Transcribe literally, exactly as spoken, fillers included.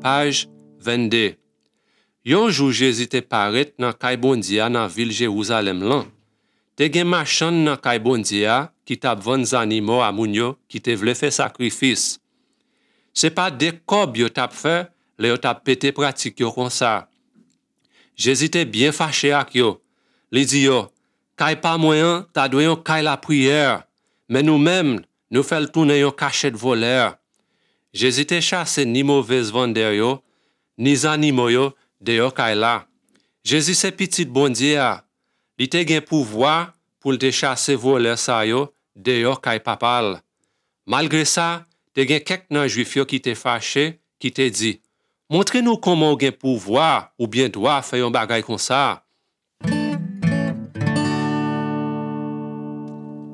Page vingt-deux. Yon jour Jésus te paraît dans kay bondia dans ville Jérusalem lan. Te gen marchand dans kay bondia qui t'a vend animaux à moun yo qui te vle faire sacrifice. C'est pas des cob yo t'a fait, le yo t'a pété pratique yo comme ça. Jésus te bien fâché ak yo. Li dit yo, kay pas moyen, ta doit yon kay la prière, mais nous-mêmes, nous fait tourner yon cachette voleur. Jésus te chasse ni mauvaise vendeur yo, ni animaux yo de yo kay la. Jésus c'est petit bon Dieu. Li te gen pouvoir pour te chasser voleur sa yo de yo kay papal. Malgré ça, te gen quelques nan juif yo qui te fâché, qui te dit, montrez-nous comment on gen pouvoir ou bien droit faire yon bagay comme ça.